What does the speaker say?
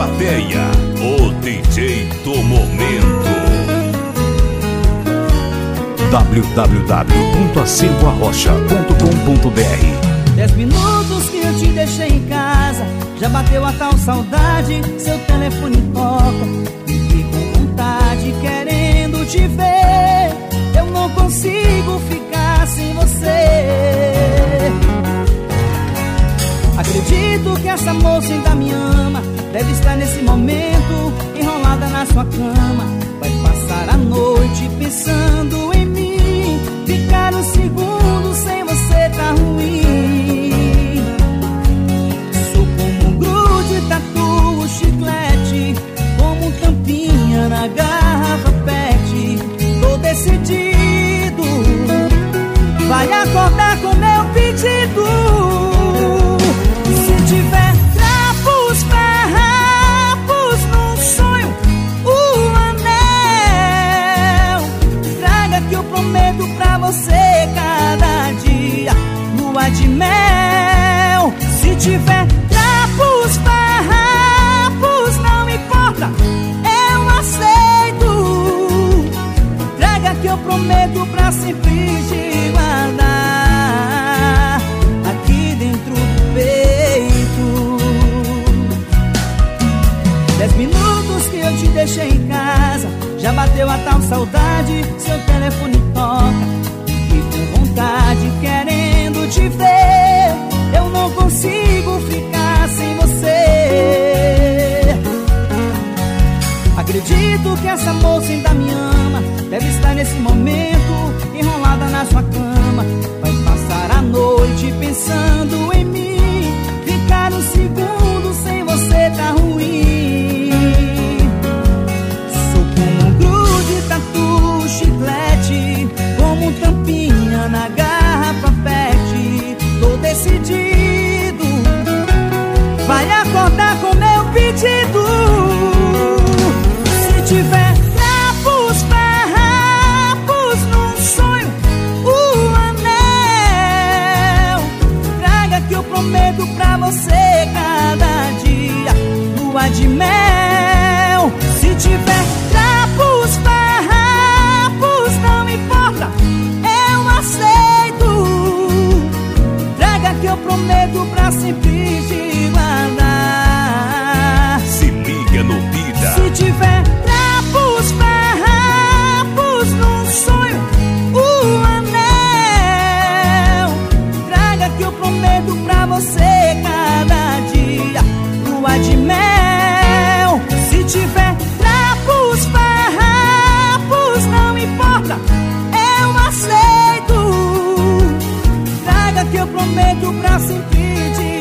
plateia, o DJ do momento. www.acervoarrocha.com.br 10 minutos que eu te deixei em casa, já bateu a tal saudade, seu telefone toca, fiquei com vontade, querendo te ver, eu não consigo ficar sem você. Acredito que essa moça ainda me ama, deve estar nesse momento enrolada na sua cama, vai passar a noite pensando em mim, ficar um segundo sem você tá ruim. Sou como um grude, tatu, chiclete, como um tampinha na garrafa pet, tô decidido, vai acordar com meu pedido. Se tiver trapos, farrapos num sonho, o anel, traga que eu prometo pra você cada dia lua de mel. Se tiver trapos, farrapos, não importa, eu aceito, traga que eu prometo pra sempre te guardar aqui dentro do peito. 10 minutos que eu te deixei em casa, já bateu a tal saudade, seu telefone toca, fiquei com vontade, querendo te ver, eu não consigo ficar sem você. Acredito que essa moça ainda me ama, deve estar nesse momento enrolada na sua cama, vai passar a noite pensando em mim, ficar um segundo sem você tá ruim. Sou como um grude, tatu, chiclete, como um tampinha na garrafa pet, tô decidido, vai acordar com meu pedido. Se tiver trapos, farrapos num sonho, o anel, traga que eu prometo pra você cada dia lua de mel. Se tiver trapos, farrapos, não importa, eu aceito, traga que eu prometo pra sempre te guardar. Se liga no Vida. Se tiver trapos, farrapos num sonho, o anel, traga que eu prometo pra você cada dia lua de mel. Se tiver trapos, farrapos, não importa, eu aceito, traga que eu prometo pra sempre te